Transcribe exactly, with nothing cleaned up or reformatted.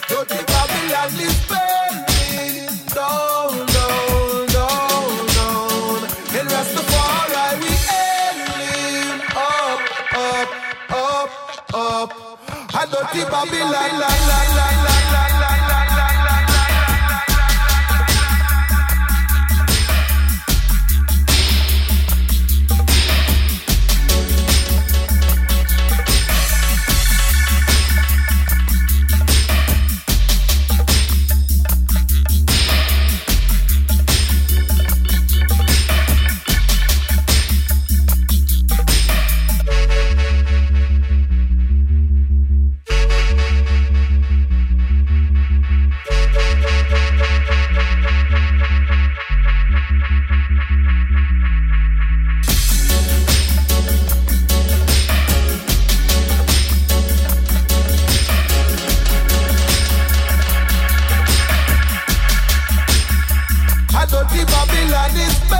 Dirty Babylon is burning down, down, down, down. In Rastafari we ailing up, up, up, up. A dirty Babylon, la, la, la, la, la, la, la, la, la. Dirty Babylon is